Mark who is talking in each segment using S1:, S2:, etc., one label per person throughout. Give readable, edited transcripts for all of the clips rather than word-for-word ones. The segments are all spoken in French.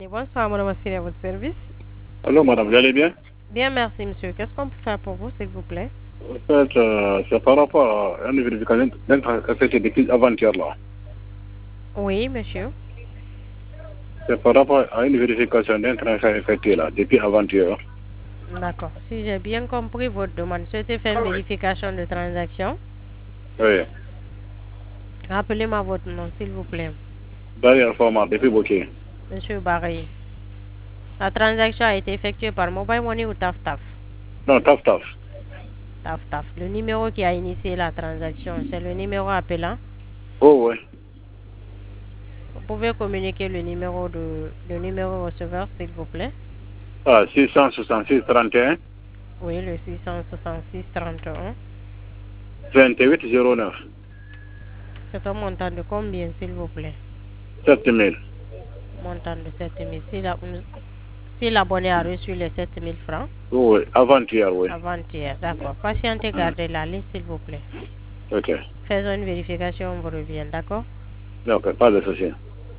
S1: Bonsoir, madame Assine, à votre service.
S2: Allô, madame, vous allez bien?
S1: Bien, merci, monsieur. Qu'est-ce qu'on peut faire pour vous, s'il vous plaît?
S2: En fait, c'est par rapport à une vérification d'être effectuée depuis avant-hier, là.
S1: Oui, monsieur.
S2: C'est par rapport à une vérification d'être effectuée, là, depuis avant-hier.
S1: D'accord. Si j'ai bien compris votre demande, souhaitez faire une vérification de transaction.
S2: Oui.
S1: Rappelez-moi votre nom, s'il vous plaît.
S2: Derrière format, depuis Bokeh.
S1: Monsieur Barry. La transaction a été effectuée par Mobile Money ou TAF-TAF?
S2: Non, taf, taf.
S1: TAF-TAF. Le numéro qui a initié la transaction, c'est le numéro appelant.
S2: Oh, oui.
S1: Vous pouvez communiquer le numéro receveur, s'il vous plaît.
S2: Ah, 666 31
S1: Oui, le 666 31.
S2: 28 09.
S1: C'est un montant de combien, s'il vous plaît?
S2: 7000.
S1: Montant de 7 000. Si l'abonné a reçu les 7 000 francs
S2: Oh, oui, avant-hier, oui.
S1: avant-hier, d'accord. Patientez, gardez la ligne, s'il vous plaît.
S2: Ok.
S1: Faisons une vérification, on vous revient, d'accord?
S2: Ok, pas de souci.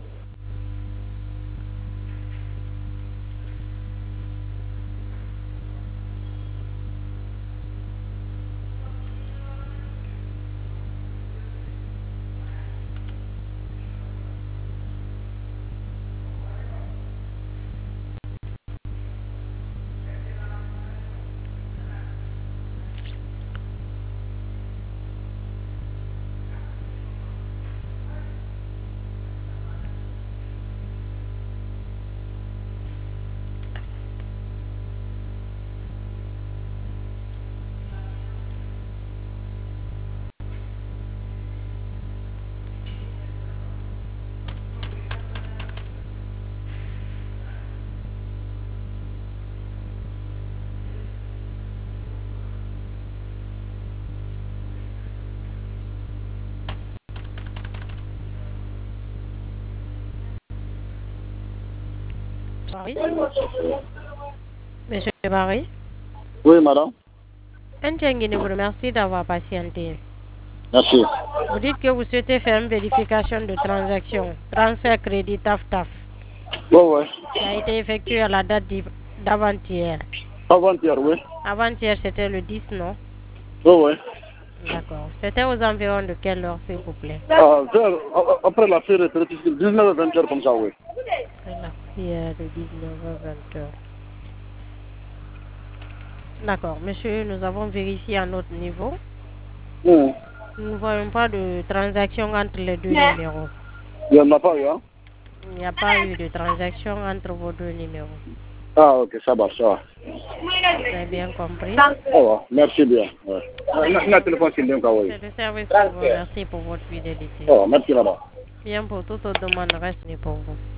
S1: Barry? Monsieur Barry?
S2: Oui, madame.
S1: Ntengini vous remercie d'avoir patienté.
S2: Merci.
S1: Vous dites que vous souhaitez faire une vérification de transaction, transfert crédit TAF-TAF,
S2: Oh, oui.
S1: qui a été effectué à la date d'avant-hier.
S2: Avant-hier, oui.
S1: Avant-hier, c'était le 10, non?
S2: Oh, oui.
S1: D'accord. C'était aux environs de quelle heure, s'il vous plaît?
S2: Après la fête, 19h, 20h, comme ça, oui.
S1: Après la prière de 19h 20h. D'accord. Monsieur, nous avons vérifié à notre niveau.
S2: Mmh.
S1: Nous ne voyons pas de transaction entre les deux numéros.
S2: Il n'y en a pas eu, hein?
S1: Il n'y a pas eu de transaction entre vos deux numéros.
S2: Ah, ok, ça va, ça va.
S1: Vous avez bien compris?
S2: Oh, merci bien. Ouais.
S1: C'est le service qui vous remercie pour votre fidélité.
S2: Oh, merci, madame.
S1: Bien, pour toute autre demande, reste pour vous.